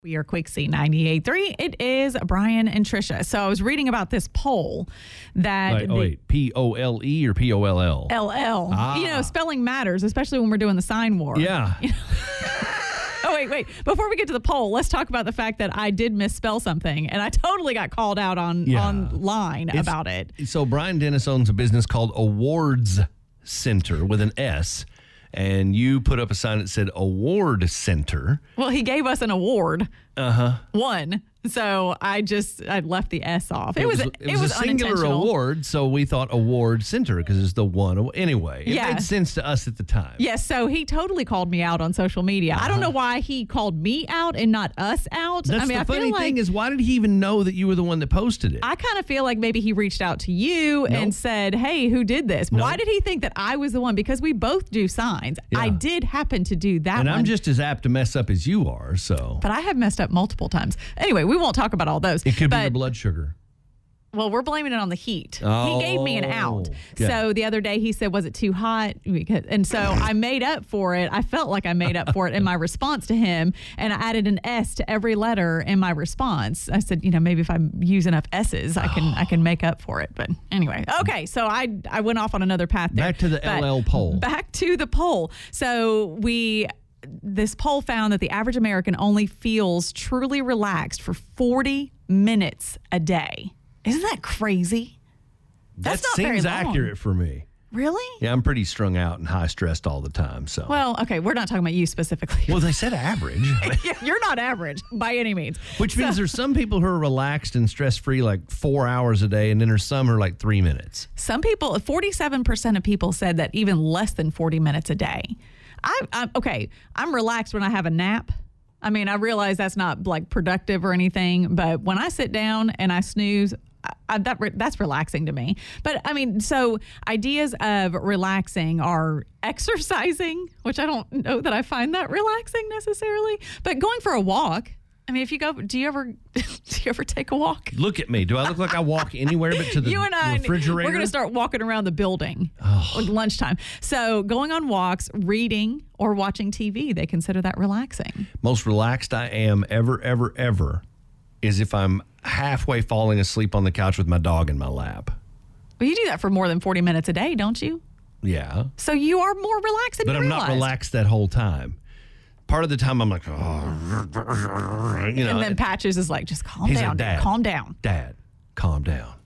We are Quick C 98.3. It is Brian and Trisha. So I was reading about this poll that... Wait, P-O-L-E or P-O-L-L? L-L. You know, spelling matters, especially when we're doing the sign war. Yeah. Oh, wait. Before we get to the poll, let's talk about the fact that I did misspell something, and I totally got called out online about it. So Brian Dennis owns a business called Awards Center with an S, and you put up a sign that said Award Center. Well, he gave us an award. Uh-huh. One. So I left the S off. It was a singular award, so we thought Award Center because it's the one. Anyway, it made sense to us at the time. Yes, so he totally called me out on social media. I don't know why he called me out and not us out. That's the funny thing is, why did he even know that you were the one that posted it? I kind of feel like maybe he reached out to you and said, hey, who did this? Why did he think that I was the one? Because we both do signs. Yeah. I did happen to do that and one. I'm just as apt to mess up as you are, so. But I have messed up multiple times. Anyway, we won't talk about all those. It could be your blood sugar. Well, we're blaming it on the heat. Oh, he gave me an out. okay. So the other day he said, was it too hot? And so I made up for it. I felt like I made up for it in my response to him, and I added an S to every letter in my response. I said, maybe if I use enough S's, I can make up for it. But anyway, okay. So I went off on another path there. Back to the LL poll. Back to the poll. So this poll found that the average American only feels truly relaxed for 40 minutes a day. Isn't that crazy? That's not very seems long. accurate for me. Really? Yeah, I'm pretty strung out and high stressed all the time. So. Well, okay, we're not talking about you specifically. Well, they said average. Yeah, you're not average by any means. Which means there's some people who are relaxed and stress free like 4 hours a day, and then there's some who are like 3 minutes. Some people, 47% of people said that even less than 40 minutes a day. I'm relaxed when I have a nap. I mean, I realize that's not like productive or anything, but when I sit down and I snooze, that's relaxing to me. But I mean, so ideas of relaxing are exercising, which I don't know that I find that relaxing necessarily, but going for a walk. I mean, if you go, do you ever take a walk? Look at me. Do I look like I walk anywhere but to the you and I, refrigerator? We're going to start walking around the building at lunchtime. So going on walks, reading, or watching TV, they consider that relaxing. Most relaxed I am ever is if I'm halfway falling asleep on the couch with my dog in my lap. Well, you do that for more than 40 minutes a day, don't you? Yeah. So you are more relaxed than you realize. But I'm not relaxed that whole time. Part of the time I'm like, oh, And then Patches is like, just calm down, like, Dad, calm down. Dad, calm down.